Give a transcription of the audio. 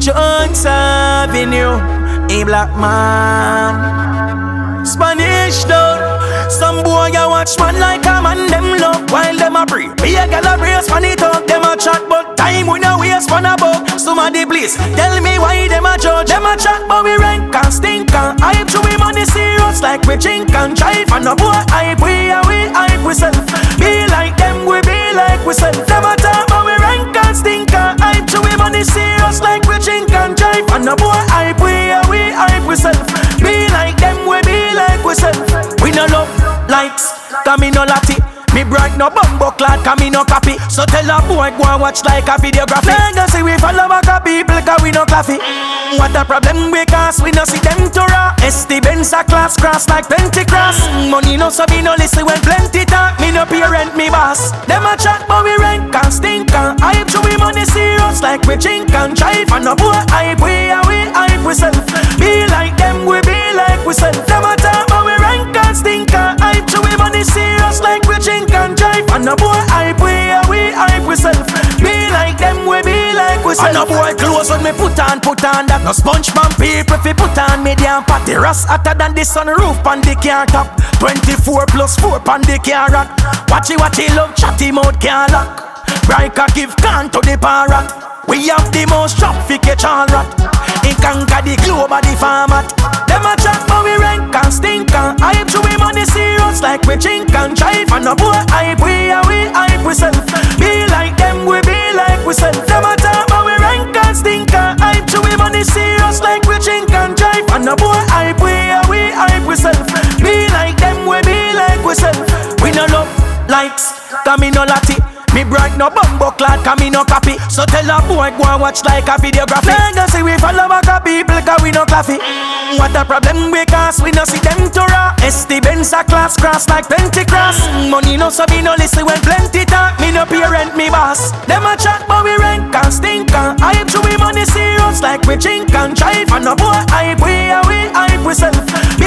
Jones Avenue, a black man. Spanish town. Some boy ya watch man like a man them love while them a pray. Be a gal a brace for it up, them a chat but time we no waste for a bug. Somebody please tell me why them a judge. Them a chat but we rank and stink and hype. So we money serious like we chink and jive. And no boy hype we hype we self. Be like them we be like we self. Them a talk but we rank and stink and hype. So we money serious like we chink and jive. And no boy hype we hype we self. Be like them we be like we self. We no love likes, cause me no lati. Me bright no bumbo clad, cause me no copy. So tell a boy go and watch like a videography. Legacy we follow back a people, cause we no claffy. What a problem we cause, we no see them to raw. ST Benz a class cross like Pentecost. Money no so me no listen when plenty talk. Me no parent, me boss. Them a chat but we rank and stink and hype. So we money serious like we chink and jive. And no boy hype we hype we self. Be like them we be like we self. Them a talk but we rank and stink and hype. So we money serious like we chink and jive. And no boy hype we hype we self. Be like them we be like we self. And no boy clothes when me put on that. No sponge man people fi put on medium pat. The rust hotter than the sunroof on the car top. 24 plus 4 on the car rack. Watchy love chatty mouth can't lock. Briker give can to the parrot. We have the most traffic catch all rat. It conquer the globe of the format. Them a chat but we rank and stink and hype. So we money serious like we chink and jive. And no boy hype we hype we self. Be like them we be like we self. Them a talk but we rank and stink and hype. So we money serious like we chink and jive. And no boy hype we hype we self. Be like them we be like we self. We no love likes, cause me no lati. Me bright no bumbo clad, cause me no copy. So tell a boy go and watch like a videography. Legacy we follow back a people, cause we no claffy. What a problem we cause, we no see them to raw. ST Benz a class cross like Pentecost. Money no so me no listen when plenty talk. Me no parent, me boss. Them a chat but we rank and stink and hype. So we money serious like we chink and jive. And no boy hype we hype we self.